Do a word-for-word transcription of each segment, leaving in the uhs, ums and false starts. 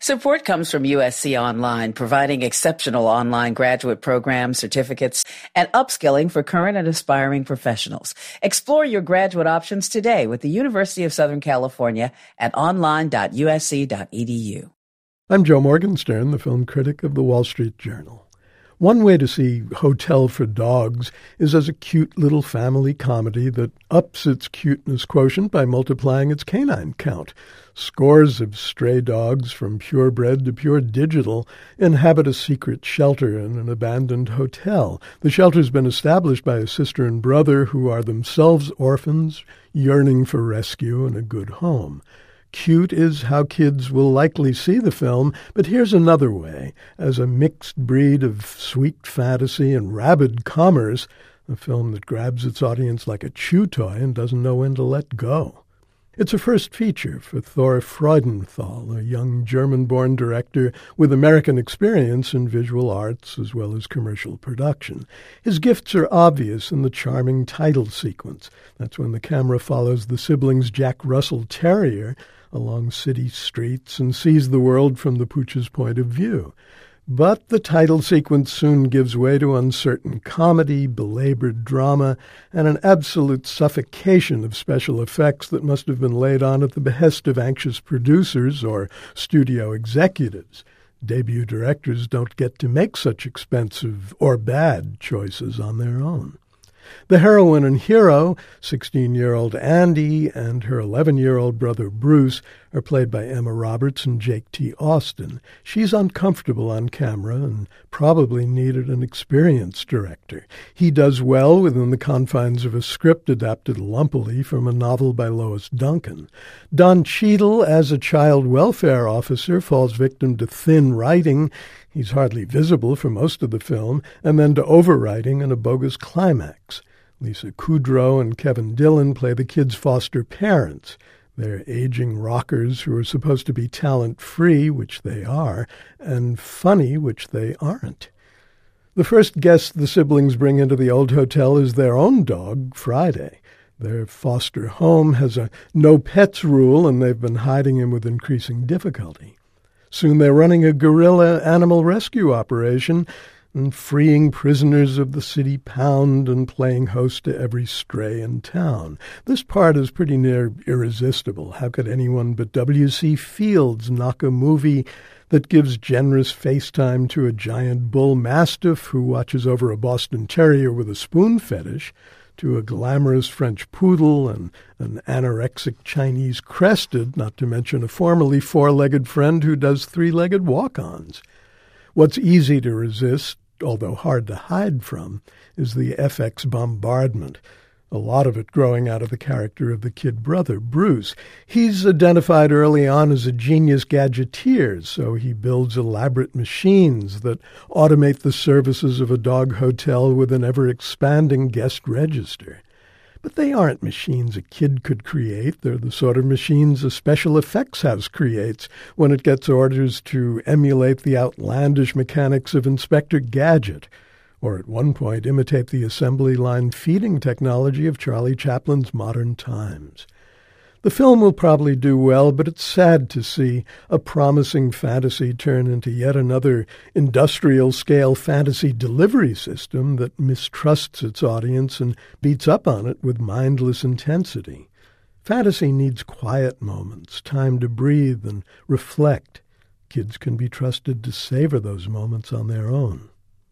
Support comes from U S C Online, providing exceptional online graduate programs, certificates, and upskilling for current and aspiring professionals. Explore your graduate options today with the University of Southern California at online dot u s c dot e d u. I'm Joe Morgenstern, the film critic of the Wall Street Journal. One way to see Hotel for Dogs is as a cute little family comedy that ups its cuteness quotient by multiplying its canine count. Scores of stray dogs, from purebred to pure digital, inhabit a secret shelter in an abandoned hotel. The shelter's been established by a sister and brother who are themselves orphans, yearning for rescue and a good home. Cute is how kids will likely see the film, but here's another way. As a mixed breed of sweet fantasy and rabid commerce, a film that grabs its audience like a chew toy and doesn't know when to let go. It's a first feature for Thor Freudenthal, a young German-born director with American experience in visual arts as well as commercial production. His gifts are obvious in the charming title sequence. That's when the camera follows the siblings' Jack Russell Terrier along city streets and sees the world from the pooch's point of view. But the title sequence soon gives way to uncertain comedy, belabored drama, and an absolute suffocation of special effects that must have been laid on at the behest of anxious producers or studio executives. Debut directors don't get to make such expensive or bad choices on their own. The heroine and hero, sixteen-year-old Andy and her eleven-year-old brother Bruce, are played by Emma Roberts and Jake T. Austin. She's uncomfortable on camera and probably needed an experienced director. He does well within the confines of a script adapted lumpily from a novel by Lois Duncan. Don Cheadle, as a child welfare officer, falls victim to thin writing. He's hardly visible for most of the film, and then to overwriting and a bogus climax. Lisa Kudrow and Kevin Dillon play the kids' foster parents. They're aging rockers who are supposed to be talent-free, which they are, and funny, which they aren't. The first guest the siblings bring into the old hotel is their own dog, Friday. Their foster home has a no-pets rule, and they've been hiding him with increasing difficulty. Soon they're running a guerrilla animal rescue operation and freeing prisoners of the city pound and playing host to every stray in town. This part is pretty near irresistible. How could anyone but W C Fields knock a movie that gives generous FaceTime to a giant bull mastiff who watches over a Boston Terrier with a spoon fetish, to a glamorous French poodle and an anorexic Chinese crested, not to mention a formerly four-legged friend who does three-legged walk-ons? What's easy to resist, although hard to hide from, is the F X bombardment, a lot of it growing out of the character of the kid brother, Bruce. He's identified early on as a genius gadgeteer, so he builds elaborate machines that automate the services of a dog hotel with an ever-expanding guest register. But they aren't machines a kid could create. They're the sort of machines a special effects house creates when it gets orders to emulate the outlandish mechanics of Inspector Gadget, or at one point imitate the assembly line feeding technology of Charlie Chaplin's Modern Times. The film will probably do well, but it's sad to see a promising fantasy turn into yet another industrial-scale fantasy delivery system that mistrusts its audience and beats up on it with mindless intensity. Fantasy needs quiet moments, time to breathe and reflect. Kids can be trusted to savor those moments on their own.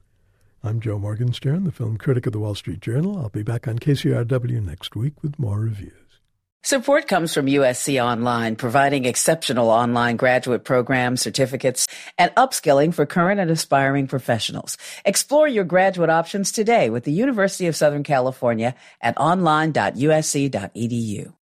I'm Joe Morgenstern, the film critic of the Wall Street Journal. I'll be back on K C R W next week with more reviews. Support comes from U S C Online, providing exceptional online graduate programs, certificates, and upskilling for current and aspiring professionals. Explore your graduate options today with the University of Southern California at online dot u s c dot e d u.